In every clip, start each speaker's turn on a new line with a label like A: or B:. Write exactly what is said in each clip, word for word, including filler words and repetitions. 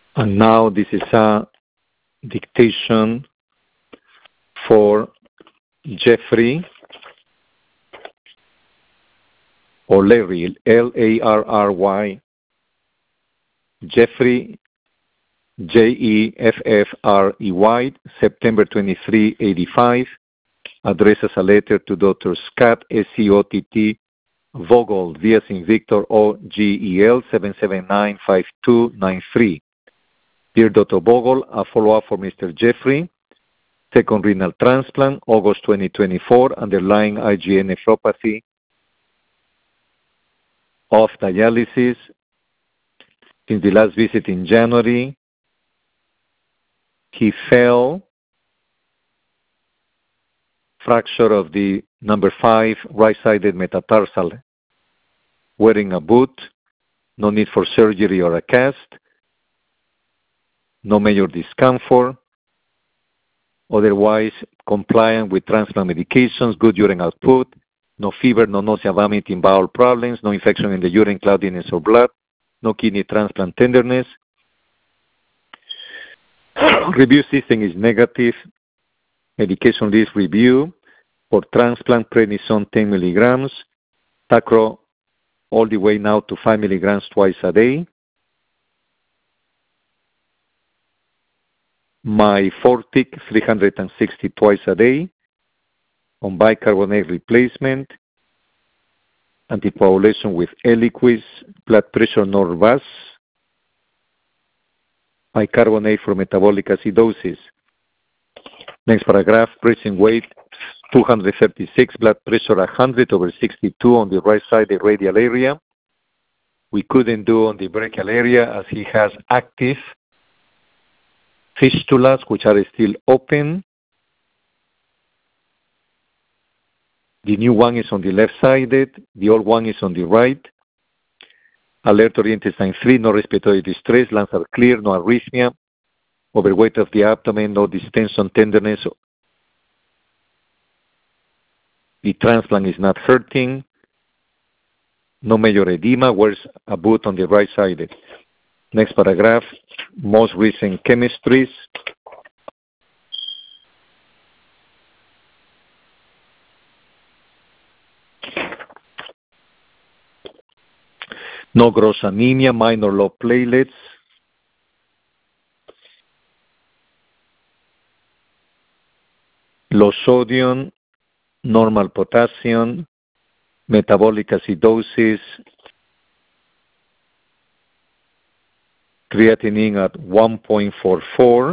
A: And now this is a dictation for Jeffrey or Larry, L A R R Y, Jeffrey, J E F F R E Y, September twenty-third, eighty-five, addresses a letter to Doctor Scott, S C O T T, Vogel, V as in Victor, O G E L, seven seven nine, five two nine three. Dear Doctor Vogel, a follow-up for Mister Jeffrey, second renal transplant, August twenty twenty-four, underlying IgA nephropathy, off dialysis. Since the last visit in January, he fell, fracture of the number five right-sided metatarsal, wearing a boot, no need for surgery or a cast, no major discomfort, otherwise compliant with transplant medications, good urine output, no fever, no nausea, vomiting, bowel problems, no infection in the urine, cloudiness or blood, no kidney transplant tenderness. Review system is negative. Medication list review for transplant, prednisone ten milligrams, Tacro all the way now to five milligrams twice a day. My Fortic three hundred sixty twice a day on bicarbonate replacement, anticoagulation with Eliquis, blood pressure Norvasc, bicarbonate for metabolic acidosis. Next paragraph, pressing weight two hundred thirty-six, blood pressure one hundred over sixty-two on the right side, the radial area. We couldn't do on the brachial area as he has active fistulas which are still open. The new one is on the left-sided, the old one is on the right. Alert oriented sign three, no respiratory distress, lungs are clear, no arrhythmia, overweight of the abdomen, no distension, tenderness. The transplant is not hurting, no major edema, wears a boot on the right-sided. Next paragraph, most recent chemistries. No gross anemia, minor low platelets. Low sodium, normal potassium, metabolic acidosis, creatinine at one point four four,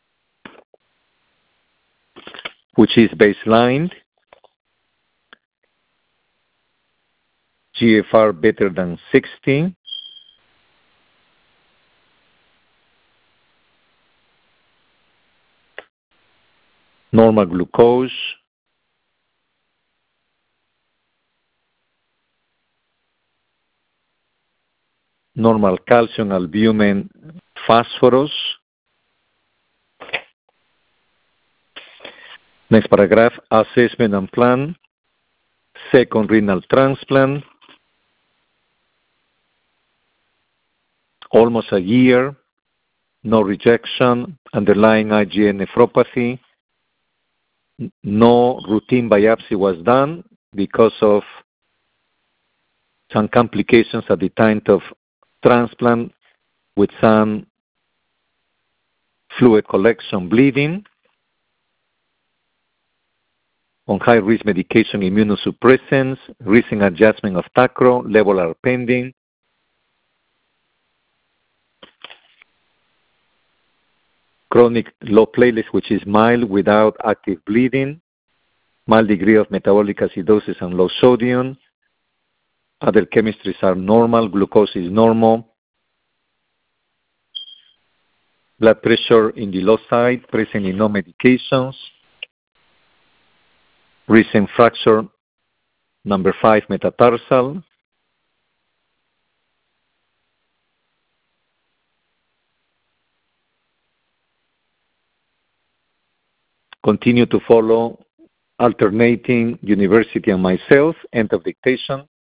A: which is baseline. G F R better than sixty. Normal glucose. Normal calcium, albumin, phosphorus. Next paragraph, assessment and plan. Second renal transplant. Almost a year. No rejection. Underlying IgA nephropathy. No routine biopsy was done because of some complications at the time of transplant with some fluid collection, bleeding. On high-risk medication, immunosuppressants, recent adjustment of Tacro, level are pending. Chronic low platelets, which is mild without active bleeding, mild degree of metabolic acidosis and low sodium. Other chemistries are normal, glucose is normal. Blood pressure in the low side, present in no medications. Recent fracture, number five metatarsal. Continue to follow alternating university and myself. End of dictation.